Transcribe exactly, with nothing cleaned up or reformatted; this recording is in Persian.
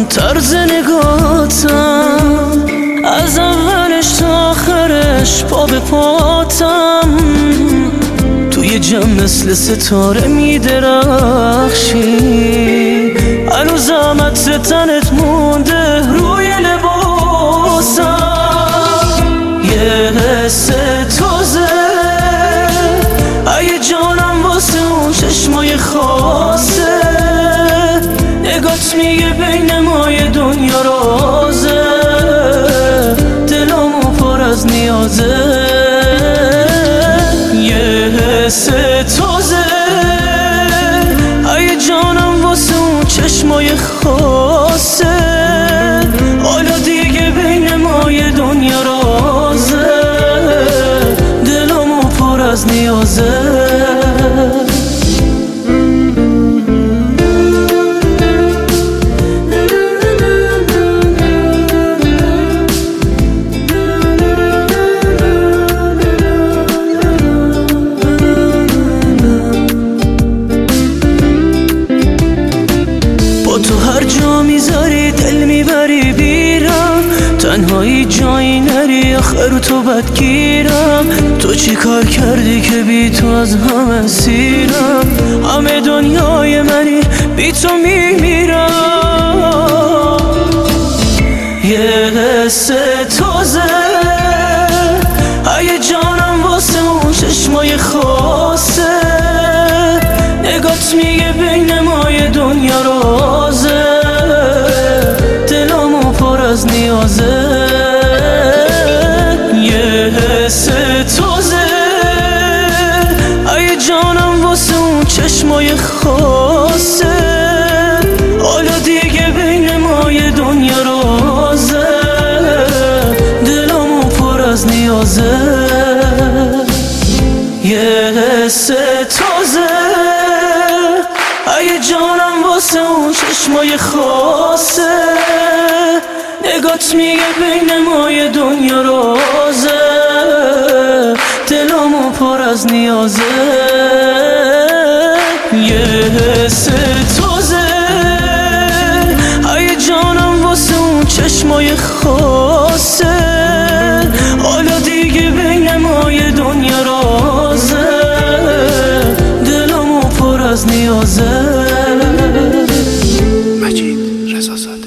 طرز نگاتم، از اولش تا آخرش پا به پاتم، توی جمع مثل ستاره میدرخشی، هنوزم عطر تنت مونده روی لباسم. یه حس تازه ای جانم واسه اون چشمای خاصه، نگات میگه بین ما یه دنیا رازه، دلمو پر از نیازه. یه حس تازه ای جانم واسه اون چشمای خاصه، حالا دیگه بین ما یه دنیا رازه، دلمو پر از نیازه. تو هر جا میذاری دل میبری بیرم، تنهایی جایی نری آخر تو بدگیرم. تو چی کار کردی که بی تو از همه سیرم، همه دنیای منی بی تو میمیرم. یه حس تازه ای جانم واسه اون چشمای خاصه، نگات میگه بین ما یه دنیا رازه، دلمو پر از نیازه. یه حس تازه ای جانم واسه اون چشمای خاصه، حالا دیگه بین ما یه دنیا رازه، دلمو پر از نیازه. یه حس تازه ای جانم واسه اون چشمای خاصه، نگات میگه بین ما یه دنیا رازه، دلمو پر از نیازه. یه حس تازه ای جانم واسه اون چشمای خاصه، حالا دیگه بین ما یه دنیا رازه، دلمو پر از نیازه. مجید رضا زاده.